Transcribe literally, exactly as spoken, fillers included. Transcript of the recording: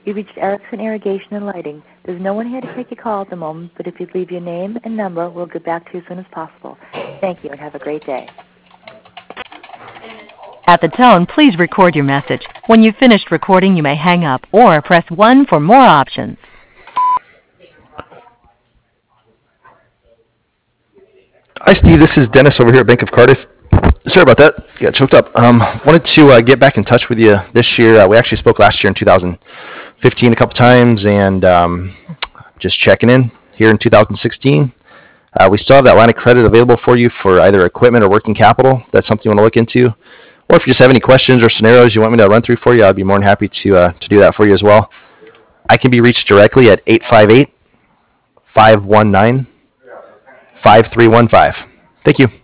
You reached Erickson Irrigation and Lighting. There's no one here to take your call at the moment, but if you'd leave your name and number, we'll get back to you as soon as possible. Thank you and have a great day. At the tone, please record your message. When you've finished recording, you may hang up or press one for more options. Hi, Steve. This is Dennis over here at Bank of Cardiff. Sorry about that. Got choked up. Um, wanted to uh, get back in touch with you this year. Uh, we actually spoke last year in two thousand fifteen a couple times, and um, just checking in here in two thousand sixteen. Uh, we still have that line of credit available for you for either equipment or working capital. That's something you want to look into. Or if you just have any questions or scenarios you want me to run through for you, I'd be more than happy to uh, to do that for you as well. I can be reached directly at eight five eight, five one nine, five three one five. Thank you.